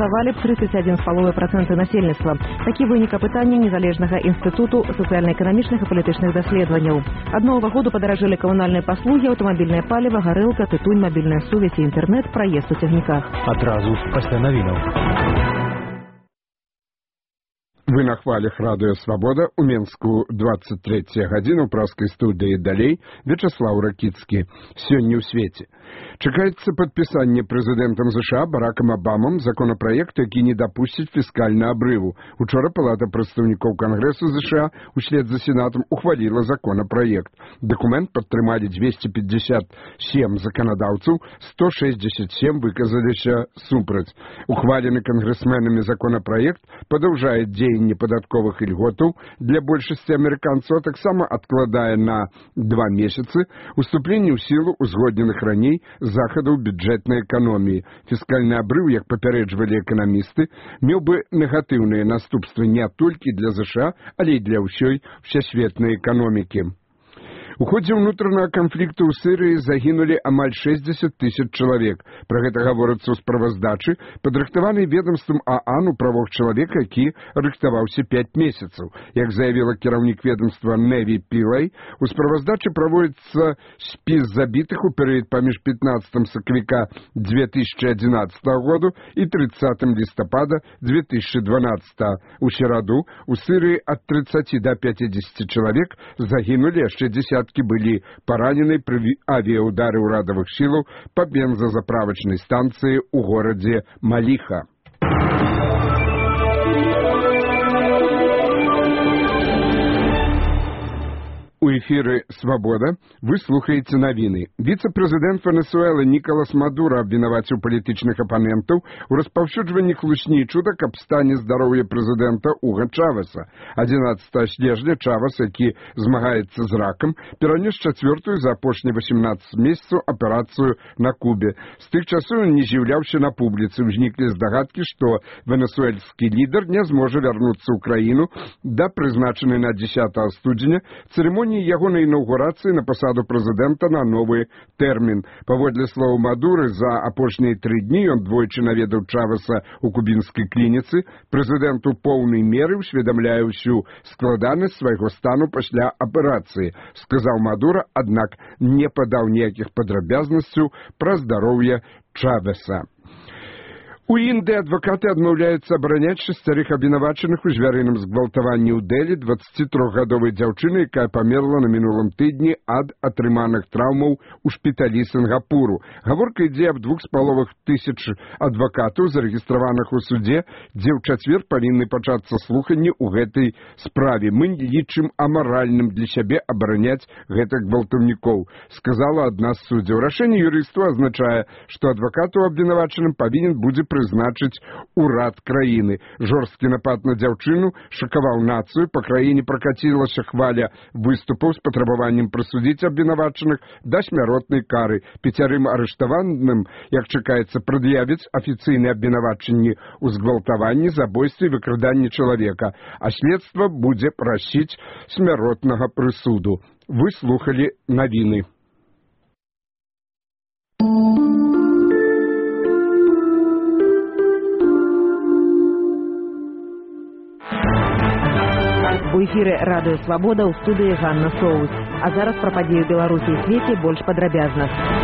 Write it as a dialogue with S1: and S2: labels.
S1: прагаласавалі б 31,5% насельніцтва. Такі вынік апытання незалежнага інстытуту сацыяльна-эканамічных і палітычных даследаванняў. Ад новага году падаражэлі камунальныя паслугі, аўтамабільнае паліва, гарэлка, тытунь, мабільная сувязь і інтэрнэт, праезд у цягніках.
S2: Адразу пасля навінаў.
S3: Вы на хвалях радыё «Свабода» у Менску 23 гадзіну праскай студыі далей Вячеслав Ракіцкі. Сёння ў свеце. Чакаецца падпісанне прэзідэнтам США Баракам Абамам законапраекту, які не дапусціць фіскальны абрыву. Учора Палата прадстаўнікоў Кангрэсу США услед за Сенатам ухваліла законапраект. Дакумент падтрымалі 257 заканадаўцаў, 167 выказаліся супраць. Ухвалены кангрэсменамі законапраект падаўжае дзеянне падатковых ільготаў для большасці амерыканцаў, а таксама адкладае на 2 месяцы уступленне ў сілу узгодненых раней захадаў бюджэтнай эканоміі. Фіскальны абрыў, як папярэджвалі эканамісты, меў бы негатыўныя наступствы не толькі для США, але і для ўсёй всесветнай эканомікі. У ходзе ўнутранага канфлікту ў Сірыі загінулі амаль 60 000 чалавек. Пра гэта гаворыцца ў справаздачы, падрыхтаванай ведамствам ААН у правах чалавека, які рыхтаваўся 5 месяцаў. Як заявіла кіраўнік ведамства Неві Пілай, у справаздачы праводзіцца спіс забітых у перыяд паміж 15 сакавіка 2011 году і 30 лістапада 2012. У сераду у Сірыі ад 30 до 50 чалавек загінулі, яшчэ десяткі былі паранены пры авіяудары ўрадавых сілаў па бензазаправачнай станцыі ў горадзе Маліха. У эфіры «Свабода» вы слухаеце навіны. Віцэ-прэзідэнт Венесуэлы Нікалас Мадура абвінаваціў палітычных апанентаў у распаўсюджванні хлусні і чутак аб стане здароўя прэзідэнта Уга Чавеса. 11 снежня Чавес, які змагаецца з ракам, перанес 4-ю за апошнія 18 месяцаў аперацыю на Кубе. З тых часоў ён не з'яўляўся на публіцы. Узніклі здагадкі, што венесуэльскі лідар не зможа вярнуцца ў краіну да прызначанай на 10 студзеня цырымоніі ягонай інаўгурацыі на пасаду прэзідэнта на новы тэрмін. Паводле слоў Мадуры, за апошнія 3 дні ён двойчы наведаў Чавеса ў кубінскай клініцы. Прэзідэнт у поўнай меры ўсведамляе ўсю складанасць свайго стану пасля аперацыі, сказаў Мадура, аднак не падаў ніякіх падрабязнасцяў пра здароўе Чавеса. У Індыі адвакаты адмаўляюцца абараняць 6 абвінавачаных у звярыным згвалтаванні ў Дэлі 23-гадовай дзяўчыны, якая памерла на мінулым тыдні ад атрыманых траўмаў у шпіталі Сінгапуру. Гаворка ідзе аб 2500 адвакатаў, зарэгістраваных у судзе, дзе ў чацвер павінны пачацца слуханні ў гэтай справе. Мы лічым амаральным для сябе абараняць гэтых гвалтаўнікоў, сказала адна з суддзяў. Рашэнне юрыстаў азначае, што адвакату абвінавачаным павінен будзе прызначыць урад краіны. Жорсткі напад на дзяўчыну шакаваў нацыю. Па краіне пракацілася хваля выступаў з патрабаваннем прысудзіць абвінавачаных да смяротнай кары. 5 арыштаваным, як чакаецца, прад'явяць афіцыйныя абвінавачанні ў згвалтаванні, забойстве і выкраданні чалавека, а следства будзе прасіць смяротнага прысуду. Вы слухалі навіны.
S1: У эфіры радыё «Свабода» ў студыі Ганна Соус. А зараз пра падзею Беларусі і свеце больш падрабязна.